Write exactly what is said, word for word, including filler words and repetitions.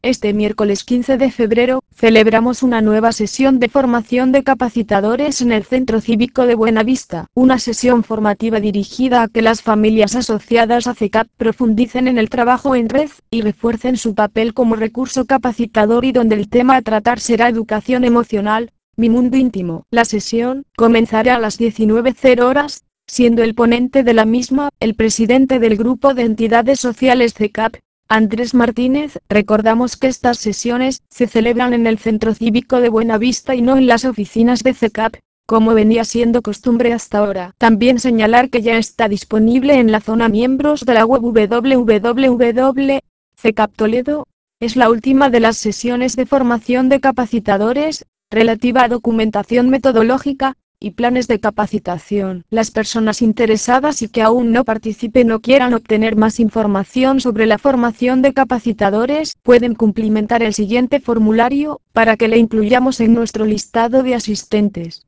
Este miércoles quince de febrero, celebramos una nueva sesión de formación de capacitadores en el Centro Cívico de Buenavista, una sesión formativa dirigida a que las familias asociadas a C E C A P profundicen en el trabajo en red, y refuercen su papel como recurso capacitador y donde el tema a tratar será educación emocional, mi mundo íntimo. La sesión comenzará a las diecinueve horas, siendo el ponente de la misma, el presidente del Grupo de Entidades Sociales C E C A P, Andrés Martínez. Recordamos que estas sesiones se celebran en el Centro Cívico de Buenavista y no en las oficinas de C E C A P, como venía siendo costumbre hasta ahora. También señalar que ya está disponible en la zona miembros de la web w w w punto c e c a p toledo. Es la última de las sesiones de formación de capacitadores, relativa a documentación metodológica y planes de capacitación. Las personas interesadas y que aún no participen o quieran obtener más información sobre la formación de capacitadores, pueden cumplimentar el siguiente formulario, para que le incluyamos en nuestro listado de asistentes.